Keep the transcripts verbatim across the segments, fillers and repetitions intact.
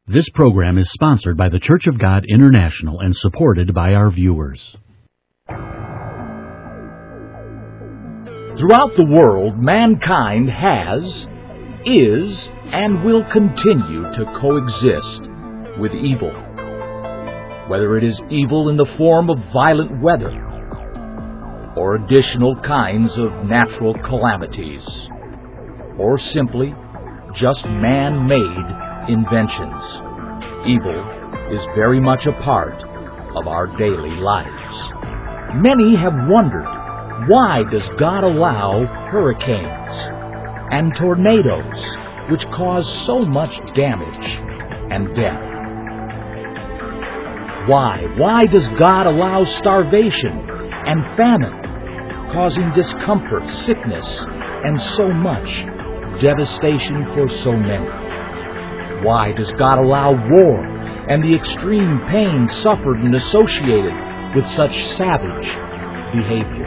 This program is sponsored by the Church of God International and supported by our viewers. Throughout the world, mankind has, is, and will continue to coexist with evil. Whether it is evil in the form of violent weather or additional kinds of natural calamities, or simply just man-made inventions, evil is very much a part of our daily lives. Many have wondered, why does God allow hurricanes and tornadoes which cause so much damage and death? Why? Why does God allow starvation and famine, causing discomfort, sickness, and so much devastation for so many? Why does God allow war and the extreme pain suffered and associated with such savage behavior?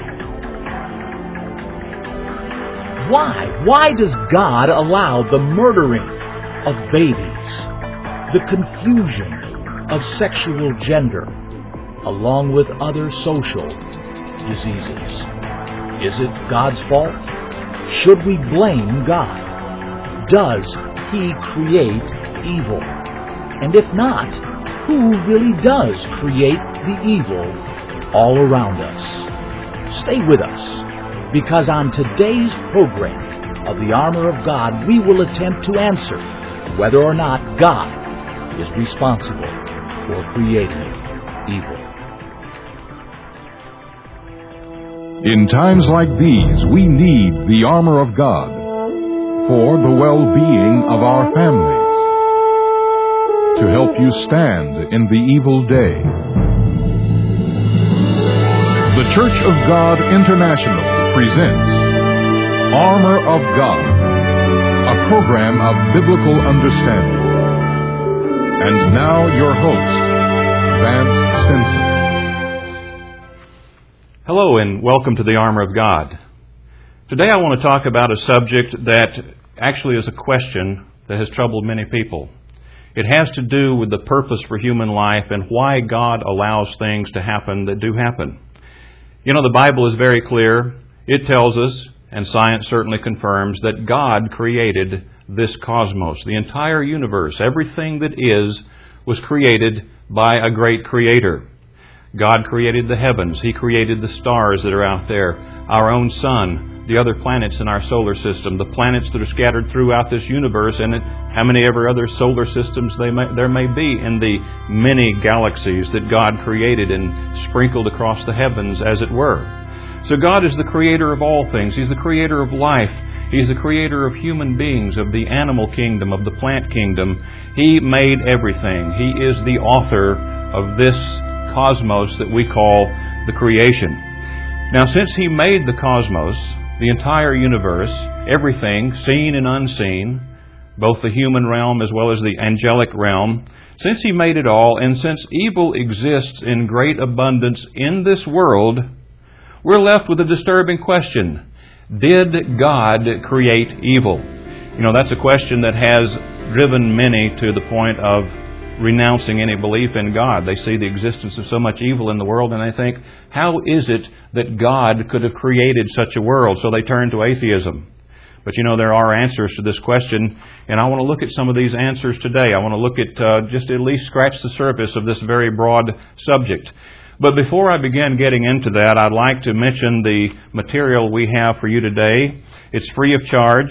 Why? Why does God allow the murdering of babies, the confusion of sexual gender, along with other social diseases? Is it God's fault? Should we blame God? Does He create evil? And if not, who really does create the evil all around us? Stay with us, because on today's program of the Armor of God, we will attempt to answer whether or not God is responsible for creating evil. In times like these, we need the armor of God for the well-being of our families, to help you stand in the evil day. The Church of God International presents Armor of God, a program of biblical understanding. And now your host, Vance Stinson. Hello and welcome to the Armor of God. Today I want to talk about a subject that actually is a question that has troubled many people. It has to do with the purpose for human life and why God allows things to happen that do happen. You know, the Bible is very clear. It tells us, and science certainly confirms, that God created this cosmos. The entire universe, everything that is, was created by a great creator. God created the heavens. He created the stars that are out there, our own sun, the other planets in our solar system, the planets that are scattered throughout this universe, and how many ever other solar systems they may, there may be in the many galaxies that God created and sprinkled across the heavens, as it were. So God is the creator of all things. He's the creator of life. He's the creator of human beings, of the animal kingdom, of the plant kingdom. He made everything. He is the author of this cosmos that we call the creation. Now, since He made the cosmos, the entire universe, everything, seen and unseen, both the human realm as well as the angelic realm, since He made it all, and since evil exists in great abundance in this world, we're left with a disturbing question. Did God create evil? You know, that's a question that has driven many to the point of renouncing any belief in God. They see the existence of so much evil in the world and they think, how is it that God could have created such a world? So they turn to atheism. But you know, there are answers to this question, and I want to look at some of these answers today. I want to look at uh, just at least scratch the surface of this very broad subject. But before I begin getting into that, I'd like to mention the material we have for you today. It's free of charge.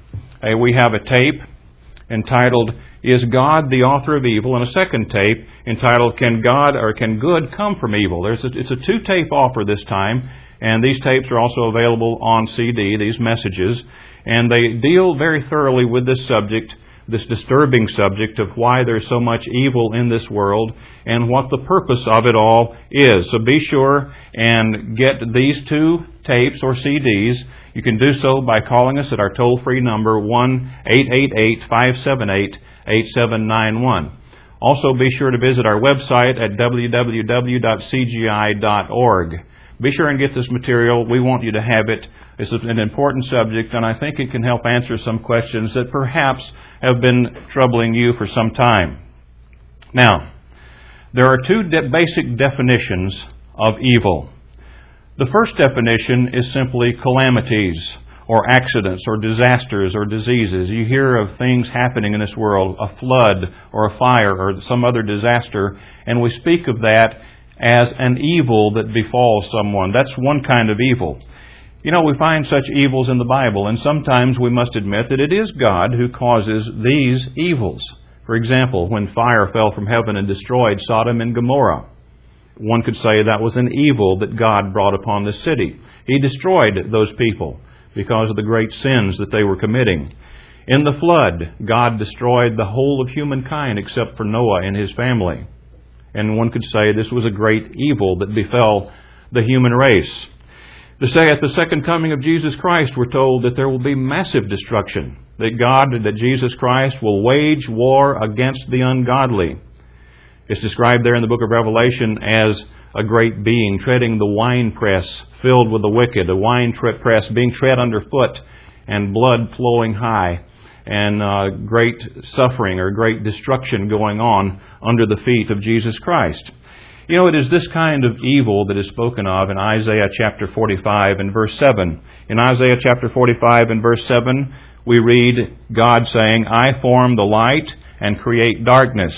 Uh, we have a tape entitled, Is God the Author of Evil? And a second tape entitled, Can God or Can Good Come from Evil? There's a, it's a two-tape offer this time, and these tapes are also available on C D, these messages, and they deal very thoroughly with this subject, this disturbing subject of why there's so much evil in this world and what the purpose of it all is. So be sure and get these two tapes or C Ds. You can do so by calling us at our toll-free number, one eight eight eight, five seven eight, eight seven nine one. Also, be sure to visit our website at w w w dot c g i dot org. Be sure and get this material. We want you to have it. It's an important subject, and I think it can help answer some questions that perhaps have been troubling you for some time. Now, there are two de- basic definitions of evil. The first definition is simply calamities, or accidents, or disasters, or diseases. You hear of things happening in this world, a flood, or a fire, or some other disaster, and we speak of that as an evil that befalls someone. That's one kind of evil. You know, we find such evils in the Bible, and sometimes we must admit that it is God who causes these evils. For example, when fire fell from heaven and destroyed Sodom and Gomorrah, one could say that was an evil that God brought upon the city. He destroyed those people because of the great sins that they were committing. In the flood, God destroyed the whole of humankind except for Noah and his family. And one could say this was a great evil that befell the human race. To say at the second coming of Jesus Christ, we're told that there will be massive destruction, that God, that Jesus Christ will wage war against the ungodly. It's described there in the book of Revelation as a great being treading the winepress filled with the wicked, a wine press being tread underfoot and blood flowing high, and uh, great suffering or great destruction going on under the feet of Jesus Christ. You know, it is this kind of evil that is spoken of in Isaiah chapter forty-five and verse seven. In Isaiah chapter forty-five and verse seven, we read God saying, I form the light and create darkness.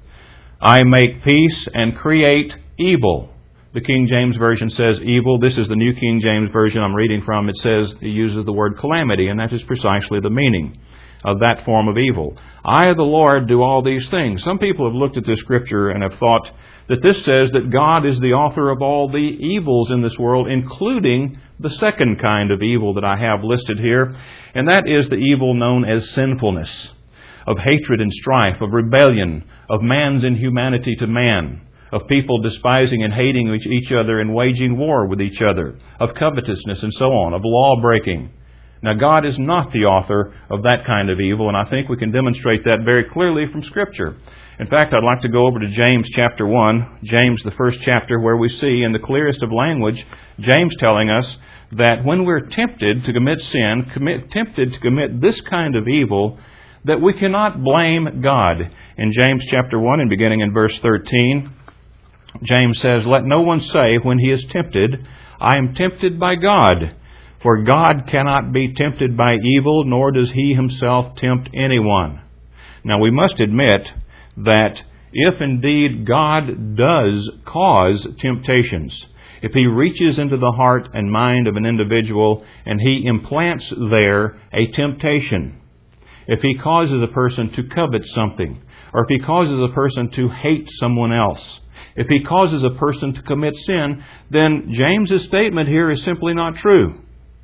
I make peace and create evil. The King James Version says evil. This is the New King James Version I'm reading from. It says, it uses the word calamity, and that is precisely the meaning of that form of evil. I, the Lord, do all these things. Some people have looked at this scripture and have thought that this says that God is the author of all the evils in this world, including the second kind of evil that I have listed here, and that is the evil known as sinfulness, of hatred and strife, of rebellion, of man's inhumanity to man, of people despising and hating each other and waging war with each other, of covetousness and so on, of law-breaking. Now, God is not the author of that kind of evil, and I think we can demonstrate that very clearly from Scripture. In fact, I'd like to go over to James chapter one, James the first chapter, where we see in the clearest of language, James telling us that when we're tempted to commit sin, commit, tempted to commit this kind of evil, that we cannot blame God. In James chapter one and beginning in verse thirteen, James says, Let no one say when he is tempted, I am tempted by God. For God cannot be tempted by evil, nor does He Himself tempt anyone. Now we must admit that if indeed God does cause temptations, if He reaches into the heart and mind of an individual and He implants there a temptation, if He causes a person to covet something, or if He causes a person to hate someone else, if He causes a person to commit sin, then James's statement here is simply not true.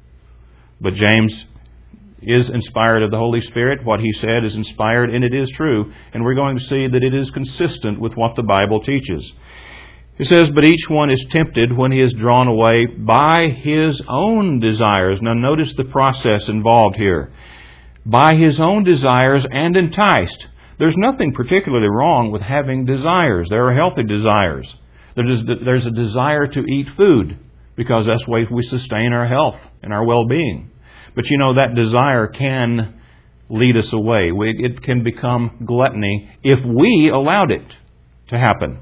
But James is inspired of the Holy Spirit. What he said is inspired, and it is true. And we're going to see that it is consistent with what the Bible teaches. He says, But each one is tempted when he is drawn away by his own desires. Now notice the process involved here. By his own desires and enticed. There's nothing particularly wrong with having desires. There are healthy desires. There's a desire to eat food, because that's the way we sustain our health and our well-being. But you know, that desire can lead us away. It can become gluttony if we allowed it to happen.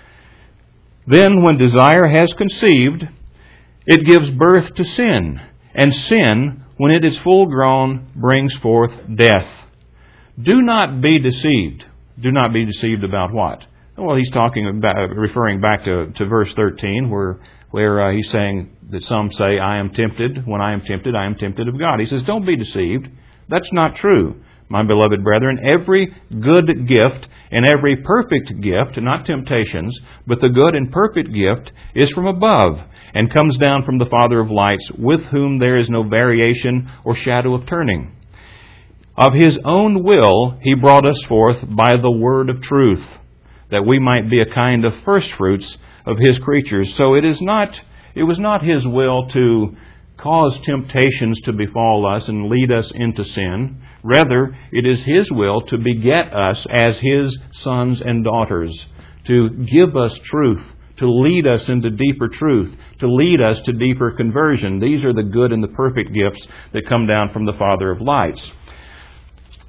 Then when desire has conceived, it gives birth to sin. And sin, when it is full grown, brings forth death. Do not be deceived. Do not be deceived about what? Well, he's talking about, referring back to, to verse thirteen, where where uh, he's saying that some say, I am tempted. When I am tempted, I am tempted of God. He says, don't be deceived. That's not true, my beloved brethren. Every good gift and every perfect gift, not temptations, but the good and perfect gift is from above and comes down from the Father of lights, with whom there is no variation or shadow of turning. Of His own will He brought us forth by the word of truth, that we might be a kind of firstfruits of His creatures. So it is not, it was not His will to cause temptations to befall us and lead us into sin. Rather, it is His will to beget us as His sons and daughters, to give us truth, to lead us into deeper truth, to lead us to deeper conversion. These are the good and the perfect gifts that come down from the Father of lights.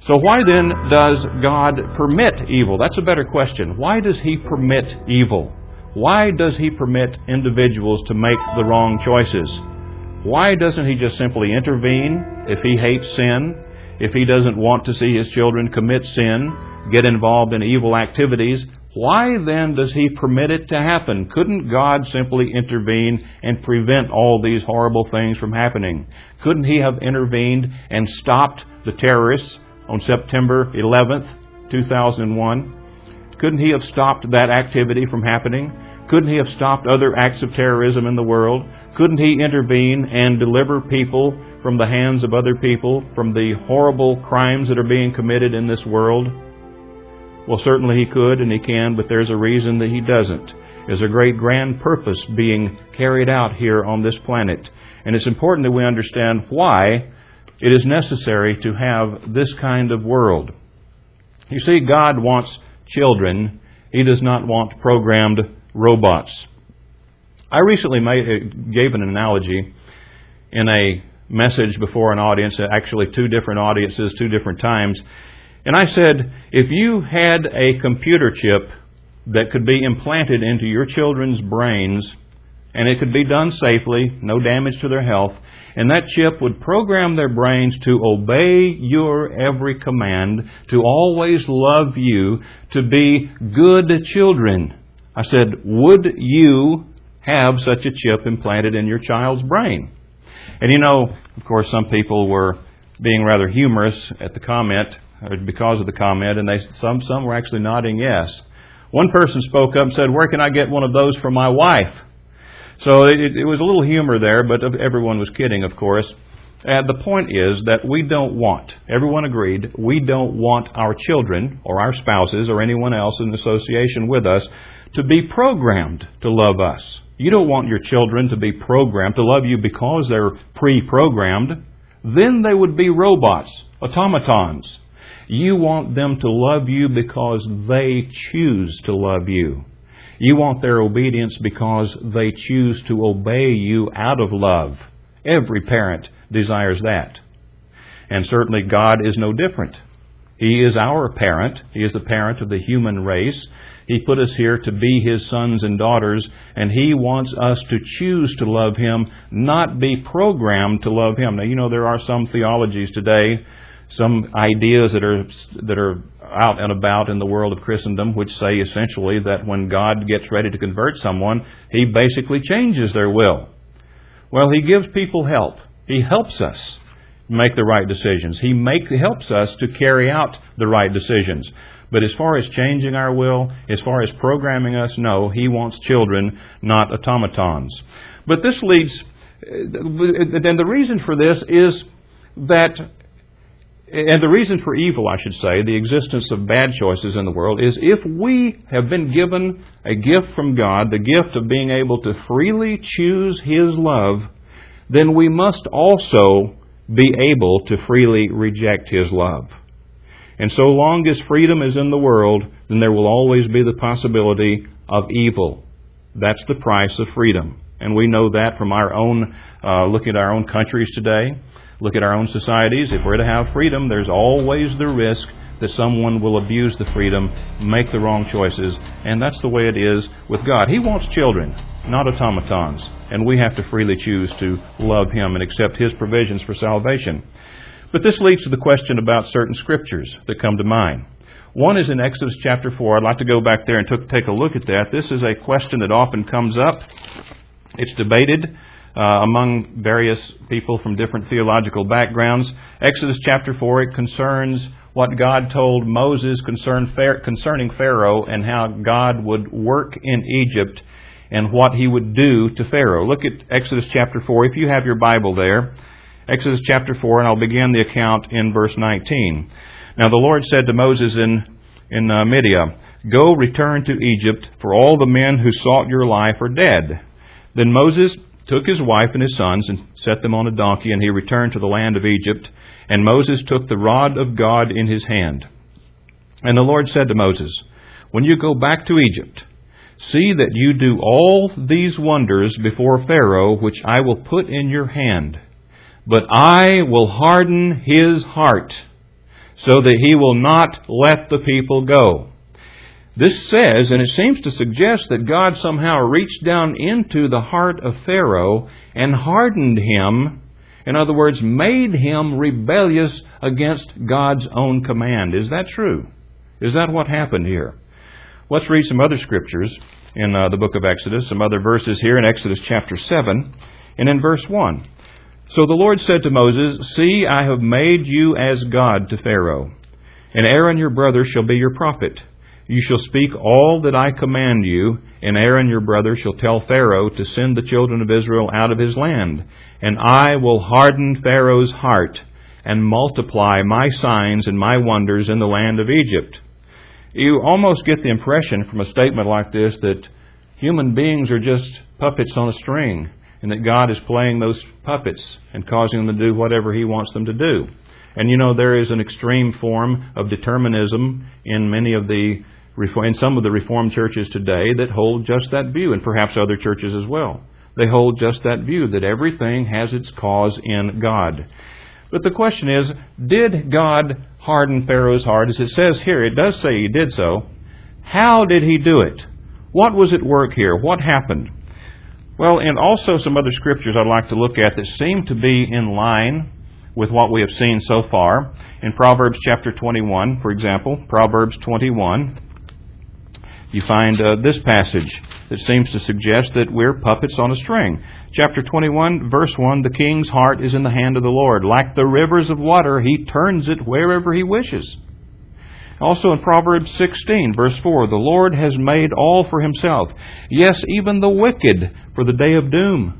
So why then does God permit evil? That's a better question. Why does He permit evil? Why does He permit individuals to make the wrong choices? Why doesn't He just simply intervene if He hates sin, if He doesn't want to see His children commit sin, get involved in evil activities? Why then does He permit it to happen? Couldn't God simply intervene and prevent all these horrible things from happening? Couldn't He have intervened and stopped the terrorists on September eleventh, two thousand one? Couldn't He have stopped that activity from happening? Couldn't He have stopped other acts of terrorism in the world? Couldn't He intervene and deliver people from the hands of other people, from the horrible crimes that are being committed in this world? Well, certainly He could and He can, but there's a reason that He doesn't. There's a great grand purpose being carried out here on this planet. And it's important that we understand why it is necessary to have this kind of world. You see, God wants children. He does not want programmed robots. I recently made, gave an analogy in a message before an audience, actually two different audiences, two different times. And I said, if you had a computer chip that could be implanted into your children's brains, and it could be done safely, no damage to their health, and that chip would program their brains to obey your every command, to always love you, to be good children. I said, would you have such a chip implanted in your child's brain? And you know, of course, some people were being rather humorous at the comment, or because of the comment, and they some some were actually nodding yes. One person spoke up and said, where can I get one of those for my wife? So it, it was a little humor there, but everyone was kidding, of course. And the point is that we don't want, everyone agreed, we don't want our children or our spouses or anyone else in association with us to be programmed to love us. You don't want your children to be programmed to love you because they're pre-programmed. Then they would be robots, automatons. You want them to love you because they choose to love you. You want their obedience because they choose to obey you out of love. Every parent desires that. And certainly God is no different. He is our parent. He is the parent of the human race. He put us here to be His sons and daughters, and He wants us to choose to love Him, not be programmed to love Him. Now, you know, there are some theologies today, some ideas that are that are out and about in the world of Christendom, which say essentially that when God gets ready to convert someone, He basically changes their will. Well, He gives people help. He helps us make the right decisions. He make, helps us to carry out the right decisions. But as far as changing our will, as far as programming us, no, He wants children, not automatons. But this leads, and the reason for this is that, and the reason for evil, I should say, the existence of bad choices in the world, is if we have been given a gift from God, the gift of being able to freely choose His love, then we must also be able to freely reject His love. And so long as freedom is in the world, then there will always be the possibility of evil. That's the price of freedom. And we know that from our own, uh, look at our own countries today. Look at our own societies. If we're to have freedom, there's always the risk that someone will abuse the freedom, make the wrong choices, and that's the way it is with God. He wants children, not automatons, and we have to freely choose to love Him and accept His provisions for salvation. But this leads to the question about certain scriptures that come to mind. One is in Exodus chapter four. I'd like to go back there and t- take a look at that. This is a question that often comes up. It's debated Uh, among various people from different theological backgrounds. Exodus chapter four, it concerns what God told Moses concern, concerning Pharaoh and how God would work in Egypt and what He would do to Pharaoh. Look at Exodus chapter four, if you have your Bible there. Exodus chapter four, and I'll begin the account in verse nineteen. Now the Lord said to Moses in, in uh, Midian, "Go, return to Egypt, for all the men who sought your life are dead." Then Moses took his wife and his sons and set them on a donkey, and he returned to the land of Egypt. And Moses took the rod of God in his hand. And the Lord said to Moses, "When you go back to Egypt, see that you do all these wonders before Pharaoh, which I will put in your hand. But I will harden his heart, so that he will not let the people go. This says, and it seems to suggest, that God somehow reached down into the heart of Pharaoh and hardened him. In other words, made him rebellious against God's own command. Is that true? Is that what happened here? Let's read some other scriptures in uh, the book of Exodus, some other verses here in Exodus chapter seven, and in verse one. So the Lord said to Moses, See, I have made you as God to Pharaoh, and Aaron your brother shall be your prophet. You shall speak all that I command you, and Aaron your brother shall tell Pharaoh to send the children of Israel out of his land. And I will harden Pharaoh's heart, and multiply my signs and my wonders in the land of Egypt. You almost get the impression from a statement like this that human beings are just puppets on a string, and that God is playing those puppets and causing them to do whatever He wants them to do. And you know, there is an extreme form of determinism in many of the in some of the Reformed churches today that hold just that view, and perhaps other churches as well. They hold just that view, that everything has its cause in God. But the question is, did God harden Pharaoh's heart? As it says here, it does say He did so. How did He do it? What was at work here? What happened? Well, and also some other scriptures I'd like to look at that seem to be in line with what we have seen so far. In Proverbs chapter twenty-one, for example, Proverbs twenty-one, you find uh, this passage that seems to suggest that we're puppets on a string. Chapter twenty-one, verse one, The king's heart is in the hand of the Lord. Like the rivers of water, He turns it wherever He wishes. Also in Proverbs sixteen, verse four, The Lord has made all for Himself. Yes, even the wicked for the day of doom.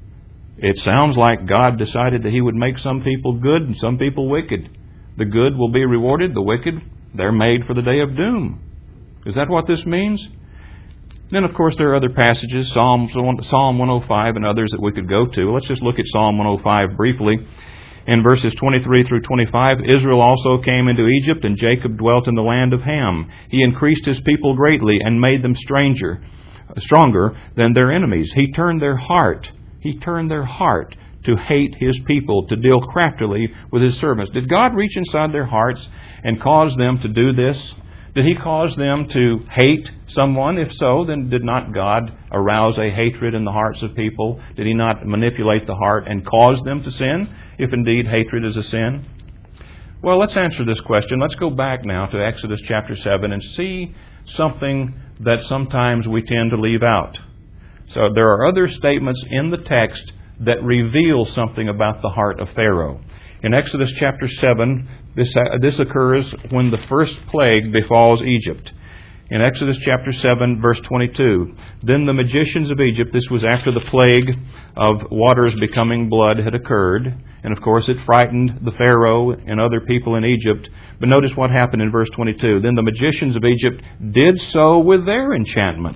It sounds like God decided that He would make some people good and some people wicked. The good will be rewarded. The wicked, they're made for the day of doom. Is that what this means? Then, of course, there are other passages, Psalm Psalm one oh five and others that we could go to. Let's just look at Psalm one oh five briefly. In verses twenty-three through twenty-five, Israel also came into Egypt, and Jacob dwelt in the land of Ham. He increased his people greatly and made them stranger, stronger than their enemies. He turned their heart. He turned their heart to hate His people, to deal craftily with His servants. Did God reach inside their hearts and cause them to do this? Did He cause them to hate someone? If so, then did not God arouse a hatred in the hearts of people? Did He not manipulate the heart and cause them to sin, if indeed hatred is a sin? Well, let's answer this question. Let's go back now to Exodus chapter seven and see something that sometimes we tend to leave out. So there are other statements in the text that reveal something about the heart of Pharaoh. In Exodus chapter seven, this, uh, this occurs when the first plague befalls Egypt. In Exodus chapter seven, verse twenty-two, Then the magicians of Egypt, this was after the plague of waters becoming blood had occurred, and of course it frightened the Pharaoh and other people in Egypt. But notice what happened in verse twenty-two. Then the magicians of Egypt did so with their enchantments.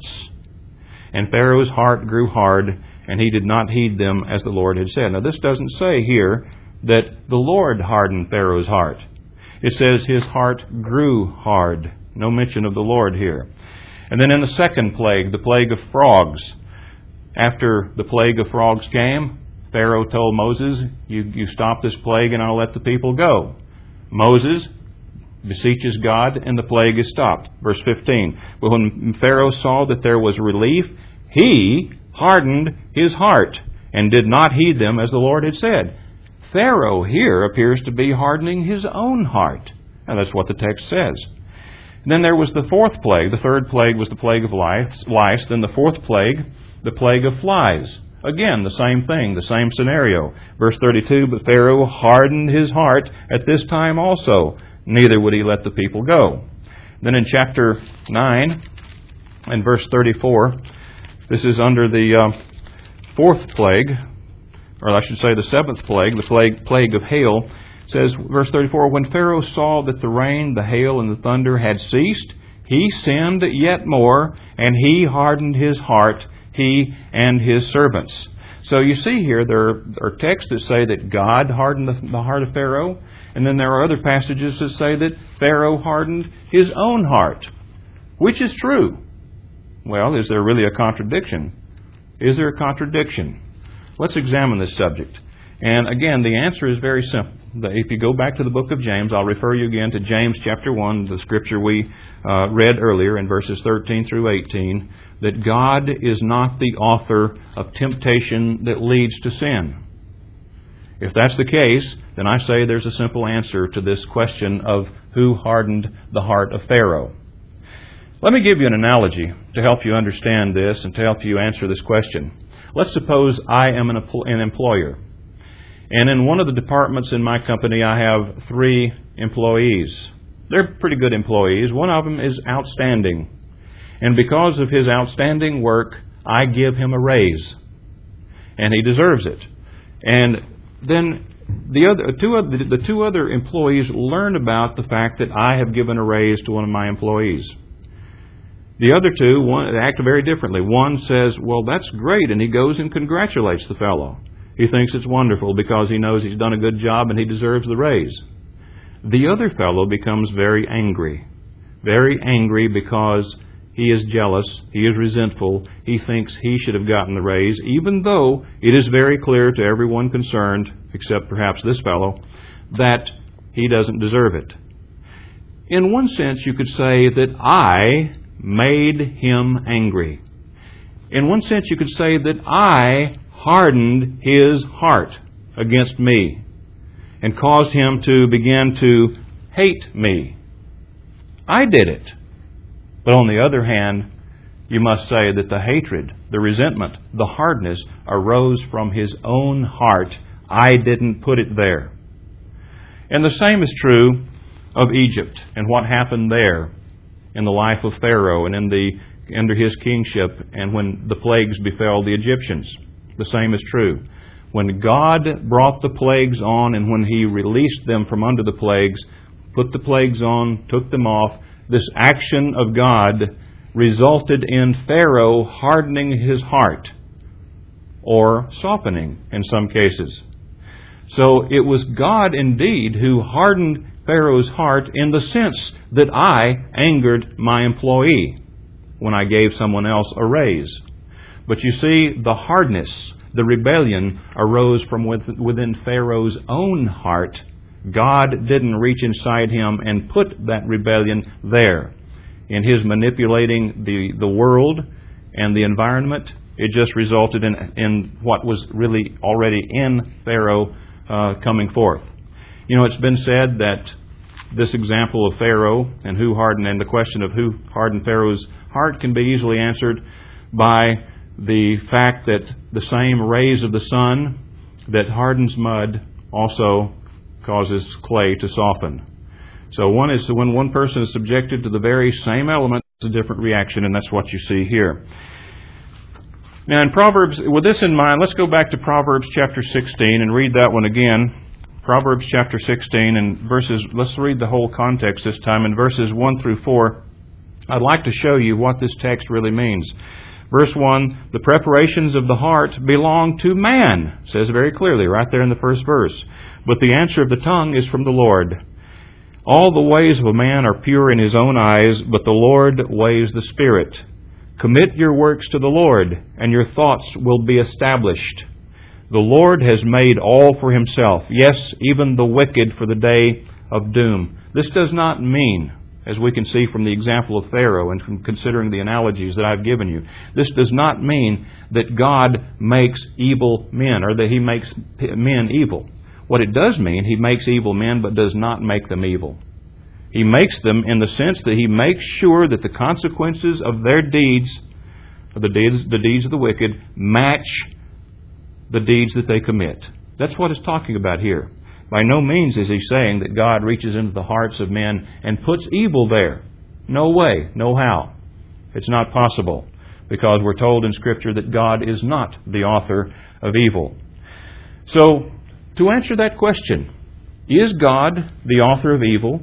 And Pharaoh's heart grew hard, and he did not heed them as the Lord had said. Now this doesn't say here that the Lord hardened Pharaoh's heart. It says his heart grew hard. No mention of the Lord here. And then in the second plague, the plague of frogs. After the plague of frogs came, Pharaoh told Moses, you, you stop this plague and I'll let the people go. Moses beseeches God and the plague is stopped. Verse fifteen. But when Pharaoh saw that there was relief, he hardened his heart and did not heed them as the Lord had said. Pharaoh here appears to be hardening his own heart. And that's what the text says. And then there was the fourth plague. The third plague was the plague of lice. Then the fourth plague, the plague of flies. Again, the same thing, the same scenario. Verse thirty-two, But Pharaoh hardened his heart at this time also. Neither would he let the people go. Then in chapter nine and verse thirty-four, this is under the uh, fourth plague, or I should say the seventh plague, the plague, plague of hail. It says, verse thirty-four, When Pharaoh saw that the rain, the hail, and the thunder had ceased, he sinned yet more, and he hardened his heart, he and his servants. So you see here, there are texts that say that God hardened the, the heart of Pharaoh, and then there are other passages that say that Pharaoh hardened his own heart. Which is true? Well, is there really a contradiction? Is there a contradiction? Let's examine this subject. And again, the answer is very simple. if you go back to the book of James, I'll refer you again to James chapter one, the scripture we uh, read earlier in verses thirteen through eighteen, that God is not the author of temptation that leads to sin. If that's the case, then I say there's a simple answer to this question of who hardened the heart of Pharaoh. Let me give you an analogy to help you understand this and to help you answer this question. Let's suppose I am an, an employer. And in one of the departments in my company, I have three employees. They're pretty good employees. One of them is outstanding. And because of his outstanding work, I give him a raise. And he deserves it. And then the other two other, the two other employees learn about the fact that I have given a raise to one of my employees. The other two one, act very differently. One says, well, that's great, and he goes and congratulates the fellow. He thinks it's wonderful because he knows he's done a good job and he deserves the raise. The other fellow becomes very angry. Very angry because he is jealous, he is resentful, he thinks he should have gotten the raise, even though it is very clear to everyone concerned, except perhaps this fellow, that he doesn't deserve it. In one sense, you could say that I made him angry. In one sense, you could say that I hardened his heart against me and caused him to begin to hate me. I did it. But on the other hand, you must say that the hatred, the resentment, the hardness arose from his own heart. I didn't put it there. And the same is true of Egypt and what happened there in the life of Pharaoh and in the under his kingship and when the plagues befell the Egyptians. The same is true. When God brought the plagues on and when He released them from under the plagues, put the plagues on, took them off, this action of God resulted in Pharaoh hardening his heart or softening in some cases. So it was God indeed who hardened Pharaoh's heart in the sense that I angered my employee when I gave someone else a raise. But you see, the hardness, the rebellion arose from within Pharaoh's own heart. God didn't reach inside him and put that rebellion there. In his manipulating the, the world and the environment, it just resulted in, in what was really already in Pharaoh uh, coming forth. You know, it's been said that this example of Pharaoh and who hardened, and the question of who hardened Pharaoh's heart can be easily answered by the fact that the same rays of the sun that hardens mud also causes clay to soften. So one is when one person is subjected to the very same element, it's a different reaction, and that's what you see here. Now in Proverbs, with this in mind, let's go back to Proverbs chapter sixteen and read that one again. Proverbs chapter sixteen and verses, let's read the whole context this time. In verses one through four, I'd like to show you what this text really means. Verse one, the preparations of the heart belong to man, says very clearly right there in the first verse. But the answer of the tongue is from the Lord. All the ways of a man are pure in his own eyes, but the Lord weighs the spirit. Commit your works to the Lord, and your thoughts will be established. The Lord has made all for himself, yes, even the wicked for the day of doom. This does not mean, as we can see from the example of Pharaoh and from considering the analogies that I've given you, this does not mean that God makes evil men or that He makes men evil. What it does mean, He makes evil men but does not make them evil. He makes them in the sense that He makes sure that the consequences of their deeds, or the deeds, the deeds of the wicked, match the deeds that they commit. That's what it's talking about here. By no means is He saying that God reaches into the hearts of men and puts evil there. No way, no how. It's not possible, because we're told in Scripture that God is not the author of evil. So, to answer that question, is God the author of evil?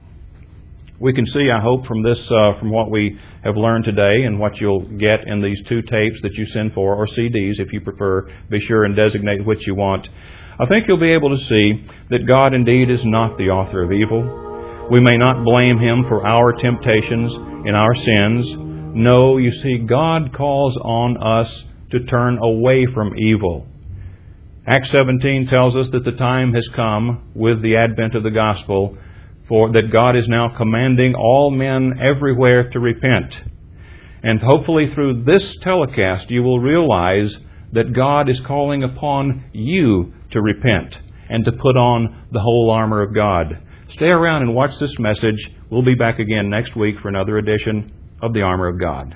We can see, I hope, from this, uh, from what we have learned today and what you'll get in these two tapes that you send for, or C Ds if you prefer. Be sure and designate which you want. I think you'll be able to see that God indeed is not the author of evil. We may not blame Him for our temptations and our sins. No, you see, God calls on us to turn away from evil. Acts seventeen tells us that the time has come with the advent of the gospel for that God is now commanding all men everywhere to repent. And hopefully through this telecast you will realize that God is calling upon you to repent and to put on the whole armor of God. Stay around and watch this message. We'll be back again next week for another edition of the Armor of God.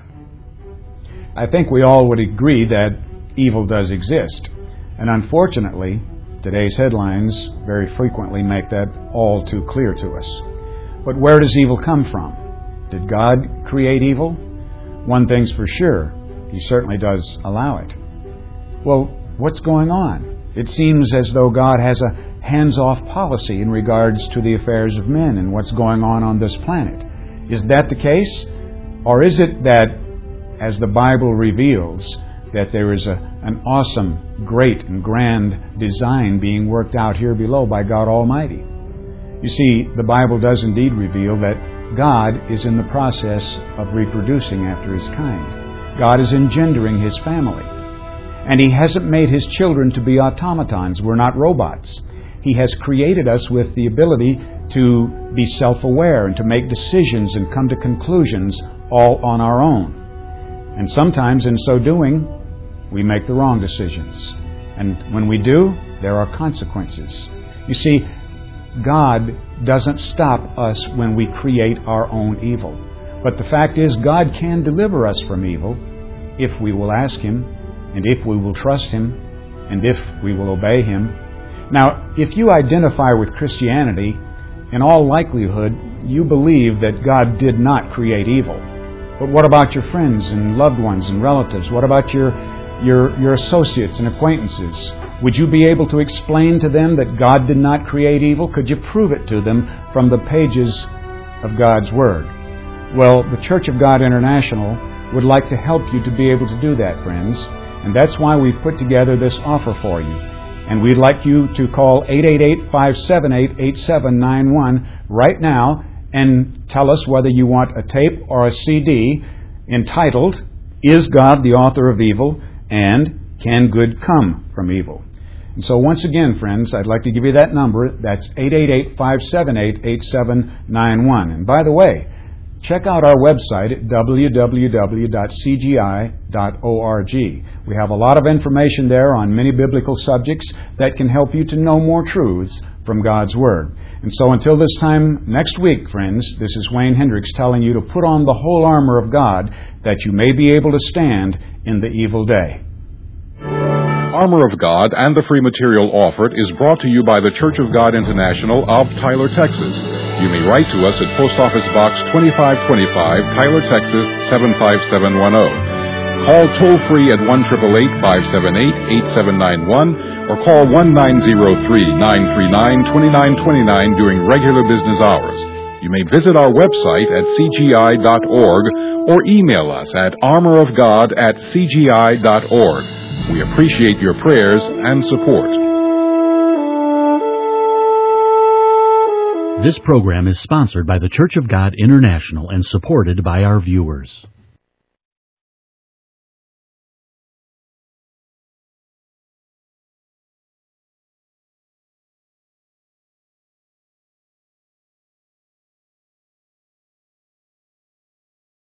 I think we all would agree that evil does exist. And unfortunately, today's headlines very frequently make that all too clear to us. But where does evil come from? Did God create evil? One thing's for sure, He certainly does allow it. Well, what's going on? It seems as though God has a hands-off policy in regards to the affairs of men and what's going on on this planet. Is that the case? Or is it that, as the Bible reveals, that there is a, an awesome, great, and grand design being worked out here below by God Almighty? You see, the Bible does indeed reveal that God is in the process of reproducing after His kind. God is engendering His family. And He hasn't made His children to be automatons. We're not robots. He has created us with the ability to be self-aware and to make decisions and come to conclusions all on our own. And sometimes in so doing, we make the wrong decisions. And when we do, there are consequences. You see, God doesn't stop us when we create our own evil. But the fact is, God can deliver us from evil if we will ask Him, and if we will trust Him, and if we will obey Him. Now, if you identify with Christianity, in all likelihood, you believe that God did not create evil. But what about your friends and loved ones and relatives? What about your, your, your associates and acquaintances? Would you be able to explain to them that God did not create evil? Could you prove it to them from the pages of God's Word? Well, the Church of God International would like to help you to be able to do that, friends. And that's why we've put together this offer for you. And we'd like you to call eight eight eight, five seven eight, eight seven nine one right now and tell us whether you want a tape or a C D entitled, Is God the Author of Evil? And Can Good Come from Evil? And so once again, friends, I'd like to give you that number. That's eight eight eight, five seven eight, eight seven nine one. And by the way, check out our website at w w w dot c g i dot org. We have a lot of information there on many biblical subjects that can help you to know more truths from God's Word. And so until this time next week, friends, this is Wayne Hendricks telling you to put on the whole armor of God that you may be able to stand in the evil day. Armor of God and the free material offered is brought to you by the Church of God International of Tyler, Texas. You may write to us at Post Office Box twenty-five twenty-five, Tyler, Texas, seven five seven one zero. Call toll-free at one eight eight eight, five seven eight, eight seven nine one or call one nine zero three, nine three nine, two nine two nine during regular business hours. You may visit our website at c g i dot org or email us at armorofgod at c g i dot org. We appreciate your prayers and support. This program is sponsored by the Church of God International and supported by our viewers.